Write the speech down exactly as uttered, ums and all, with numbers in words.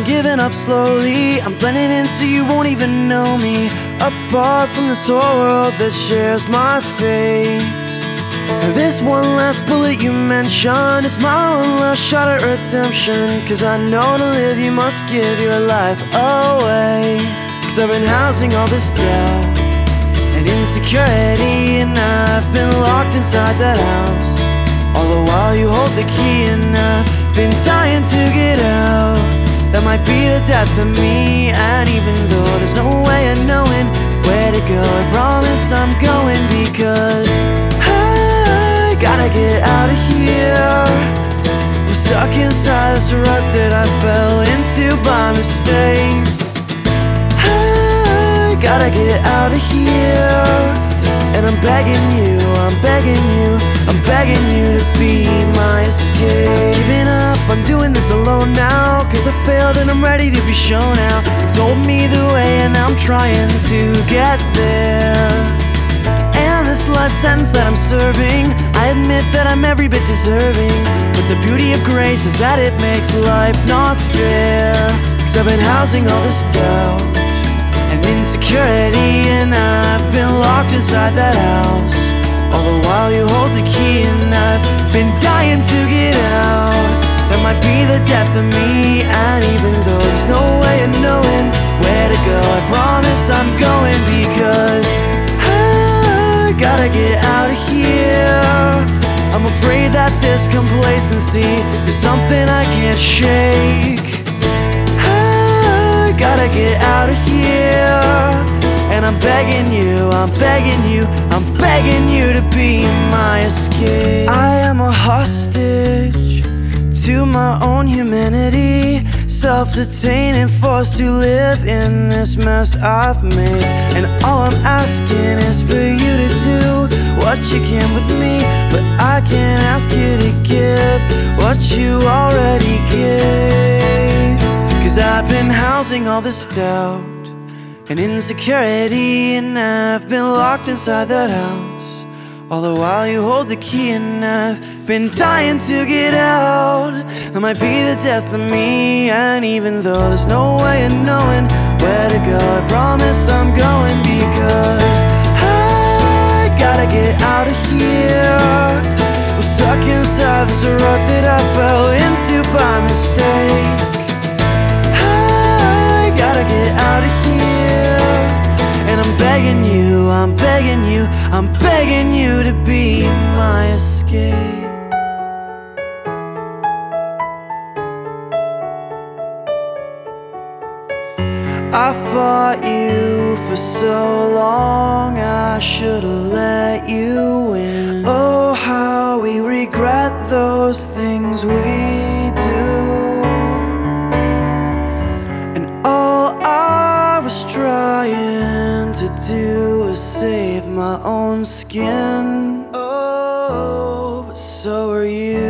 giving up slowly. I'm blending in so you won't even know me. Apart from this whole world that shares my fate. And this one last bullet you mentioned is my one last shot at redemption. Cause I know to live you must give your life away. Cause I've been housing all this doubt and insecurity, and I've been locked inside that house. All the while you hold the key, and I've been dying to get out. That might be the death of me. And even though there's no way of knowing where to go, I promise I'm going. Because I gotta get out of here. I'm stuck inside this rut that I fell into by mistake. I gotta get out of here. And I'm begging you, I'm begging you, I'm begging you to be my escape. I've given up, I'm doing this alone now. Cause I failed and I'm ready to be shown out. You've told me the way and I'm trying to get there. And this life sentence that I'm serving, I admit that I'm every bit deserving. But the beauty of grace is that it makes life not fair. Cause I've been housing all this doubt and insecurity, and I've been locked inside that house. All the while you hold the key, and I've been dying to get out. That might be the death of me. And even though there's no way of knowing where to go, I promise I'm going. Because I gotta get out of here. I'm afraid that this complacency is something I can't shake. Gotta get out of here. And I'm begging you, I'm begging you, I'm begging you to be my escape. I am a hostage to my own humanity, self-detained and forced to live in this mess I've made. And all I'm asking is for you to do what you can with me. But I can't ask you to give what you already gave. Cause I've been housing all this doubt and insecurity, and I've been locked inside that house. All the while you hold the key, and I've been dying to get out. That might be the death of me. And even though there's no way of knowing where to go, I promise I'm going. Because I gotta get out of here. I'm stuck inside this rut that I fell into by mistake. Gotta get out of here. And I'm begging you, I'm begging you, I'm begging you to be my escape. I fought you for so long, I should've let you win. Oh, how we regret those things we do. Trying to do is save my own skin. Oh, but so are you.